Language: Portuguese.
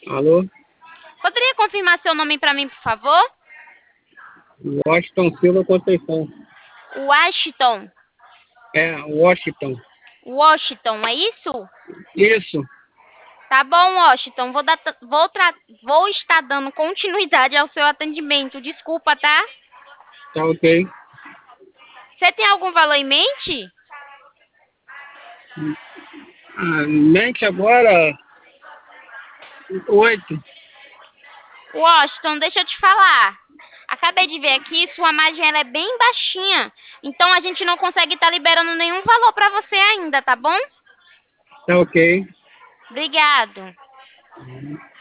Alô? Poderia confirmar seu nome para mim, por favor? Washington Silva Conceição. Washington. É, Washington. Washington, é isso? Isso, Tá bom, Washington. Vou estar dando continuidade ao seu atendimento. Desculpa, tá? tá ok. Você tem algum valor em mente? Mente agora 8. Washington, deixa eu te falar. Acabei de ver aqui, sua margem ela é bem baixinha. Então a gente não consegue estar liberando nenhum valor para você ainda, tá bom? Tá ok. Obrigado.